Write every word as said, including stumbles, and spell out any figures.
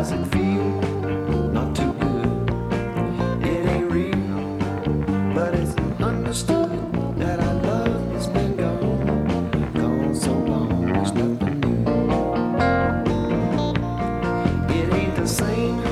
does it feel? Not too good. It ain't real, but it's understood that our love has been gone, gone so long. There's nothing new. It ain't the same.